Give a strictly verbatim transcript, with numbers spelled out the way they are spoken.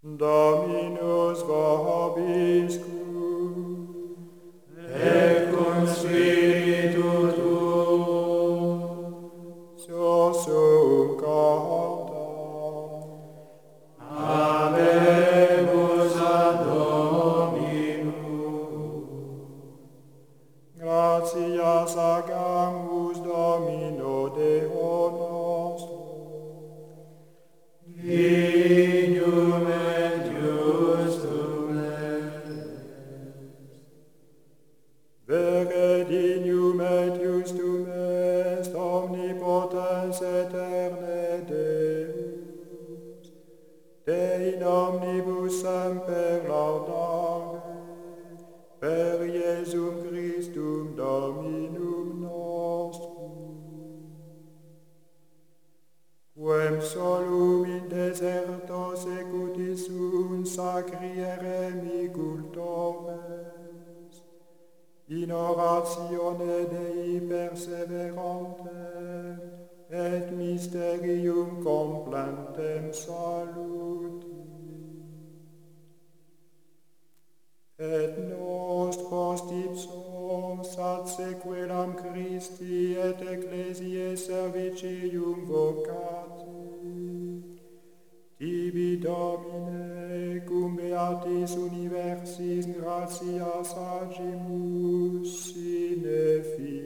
Dominus vobiscum, et cum spiritu tuo, sursum corda, habemus ad Dominum. gratias agamus Domino Deo nostro, Dignum et justum est. vere dignum et justum est, omnipotens aeterne Deus, Dei in omnibus semper laudare, per Iesum Christum Dominum nostrum. Quem solum in deserto secuti sunt sacri eremi cultores, in oratione Dei perseverantem, et mysterium complentem saluti. Et nos post ipsos ad sequelam Christi et Ecclesiae servicium vocati, tibi Domine cum beatis universis gratias agimus sine fide.